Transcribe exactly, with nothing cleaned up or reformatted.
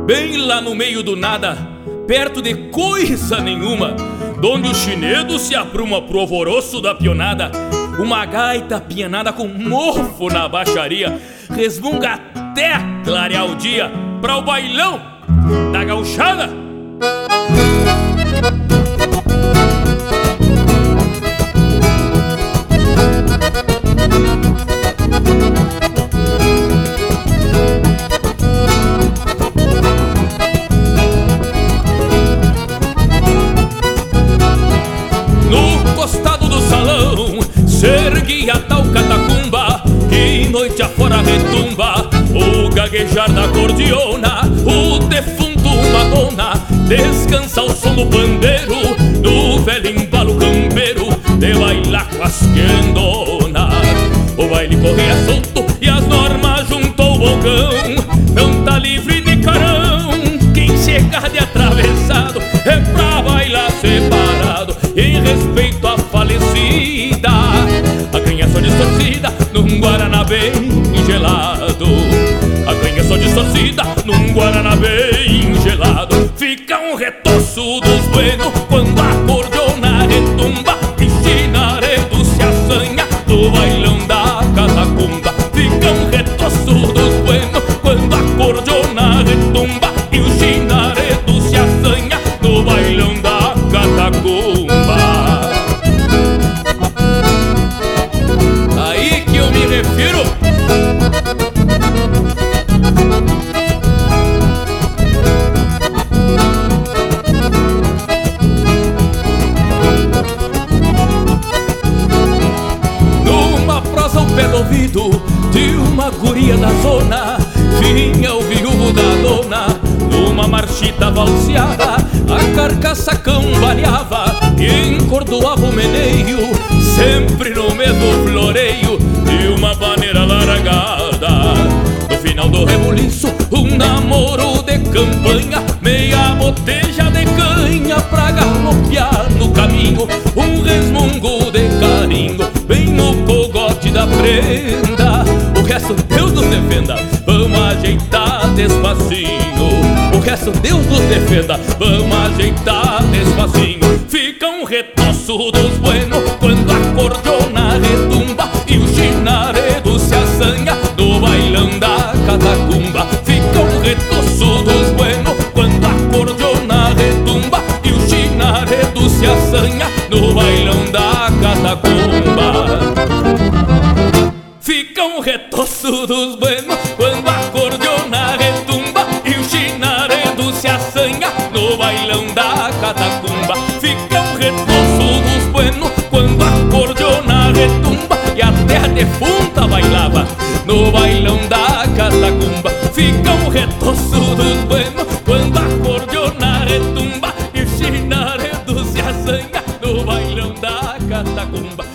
bem lá no meio do nada, perto de coisa nenhuma, donde o chinedo se apruma pro alvoroço da pionada, uma gaita pianada com mofo na baixaria resmunga até clarear o dia pra o bailão da gauchada. No costado do salão se erguia tal catacumba que noite afora retumba o gaguejar da cordiona. O defunto Madonna descansa ao som do pandeiro no velho embalo campeiro de bailar com as quendonas. O baile corria solto e as normas junto ao bocão, não tá livre de carão. Quem chegar de atravessado é pra bailar separado em respeito à falecida. A canha só distorcida num guaraná bem gelado. A canha só distorcida num guaraná bem gelado. Fica um retoço dos buenos quando a cordiona retumba e chinaredo se assanha no bailão da catacumba. Fica um retoço dos buenos quando a cordiona retumba e o chinaredo se assanha no bailão da catacumba. Aí que eu me refiro. Numa prosa ao pé do ouvido de uma guria da zona, vinha o viúvo da dona numa marchita valseada. A carcaça cambaleava e encordoava o meneio, sempre no mesmo floreio de uma maneira largada. No final do rebuliço, um namoro de campanha, meia boteja de canha pra galopear no caminho, um resmungo de carinho bem no cogote da prenda. O resto Deus nos defenda, vamos ajeitar despacinho. O resto Deus nos defenda, vamos ajeitar despacinho. Fica um retoço dos buenos quando a cordiona retumba e o chinaredo se assanha no bailão da catacumba. Fica um retoço dos buenos quando a cordiona retumba e o chinaredo se assanha no bailão da catacumba. Fica um retoço dos buenos quando a cordiona retumba e o chinaredo se assanha no bailão da catacumba. Fica um retoço dos buenos quando a cordiona retumba e a terra defunta bailava no bailão da catacumba. Fica um retoço dos buenos quando a cordiona retumba e o chinaredo se assanha no bailão da catacumba.